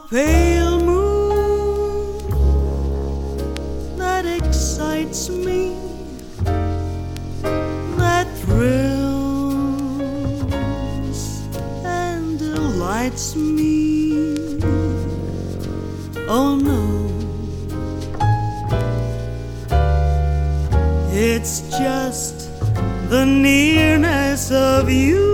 pale moon that excites me, that thrills and delights me. Oh no, it's just the nearness of you.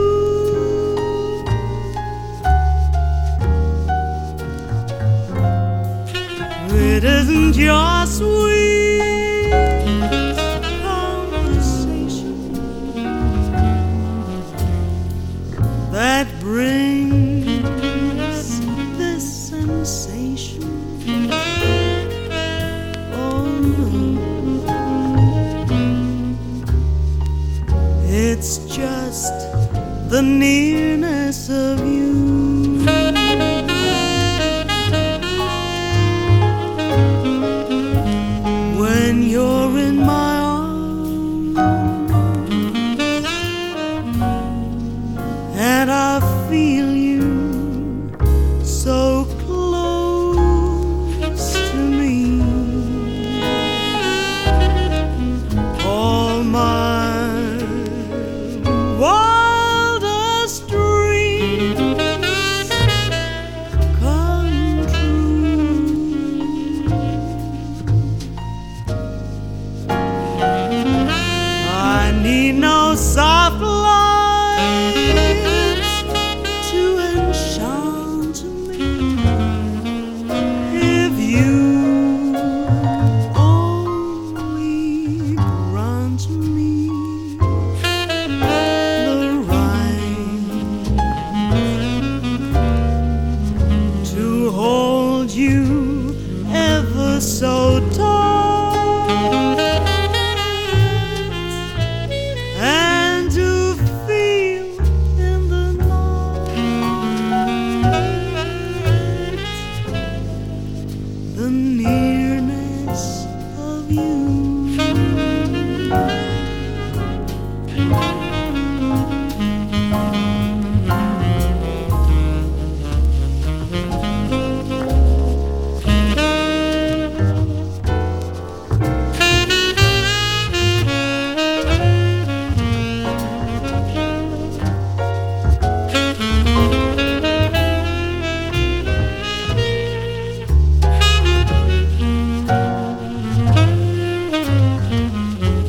It isn't your sweet conversation that brings this sensation. Oh no, it's just the nearness of you. When you're in my arms and I feel you so close to me, all my wildest dreams come true. I need no soft lights to enchant me. If you only grant me the right to hold you ever so tight.